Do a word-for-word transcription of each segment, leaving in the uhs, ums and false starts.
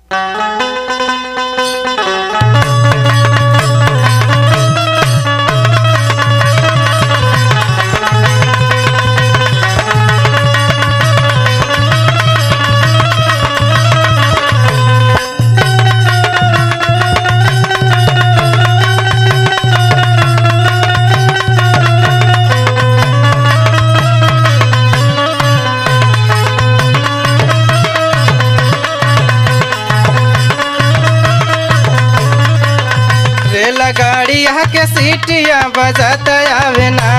गाड़िया के सीटिया बजत आवे ना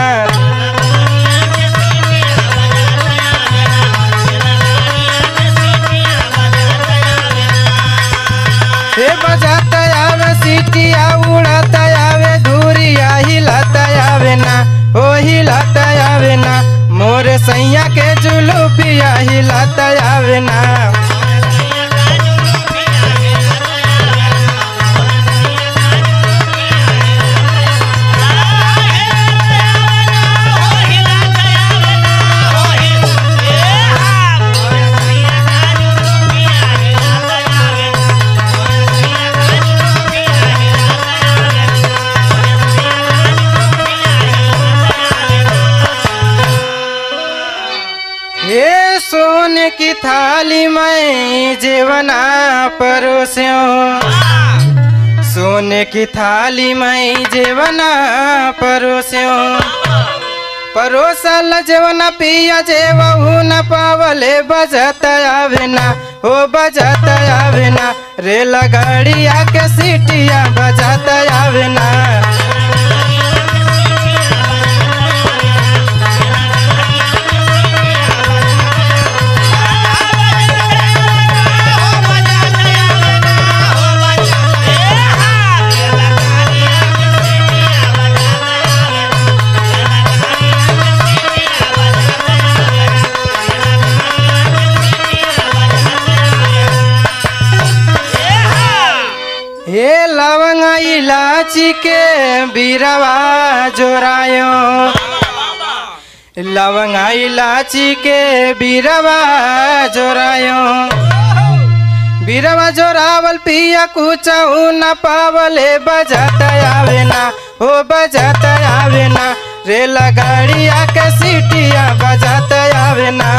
हे बजत आवे सीटिया उड़त आवे धूरिया हिलत आवे ना ओ हिलत आवे ना मोर सैया के जुलूपिया हिलत आवे ना ये सोने की थाली में जेवना परोस्यो सोने की थाली में जेवना परोस्यो परोसल जेवना पिया जेवहू न पावले बजत आवे ना हो बजत आवे ना रेल गाड़िया के सीटिया बजत आवे ना ये लवंग इलाची के बीरवा जोरायो लवंग इलाची के बीरवा जोरायो बीरवा जोरावल पिया कुछऊ न पावले बजत आवे ना हो बजत आवे ना रेल गाड़िया के सीटिया बजत आवे ना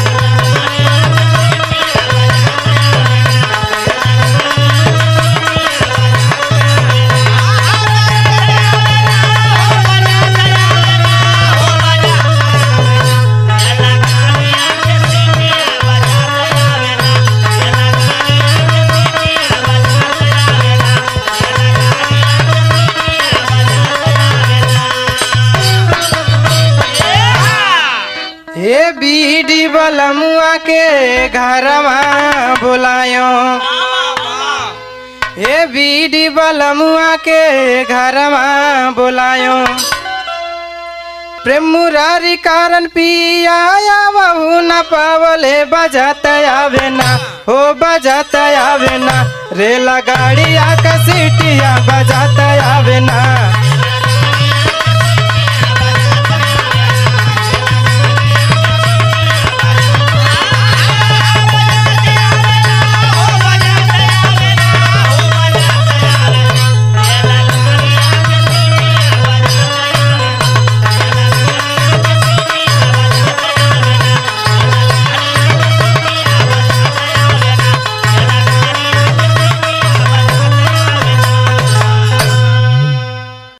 हे बीडी बलमुआ के घरवा बुलायो हे बीडी बलमुआ के घरवा बुलायो प्रेम मुरारी कारण पिया बहू न पावले बजत आवे ना हो बजत आवे ना रेल गाड़िया का सीटिया बजत आवे ना।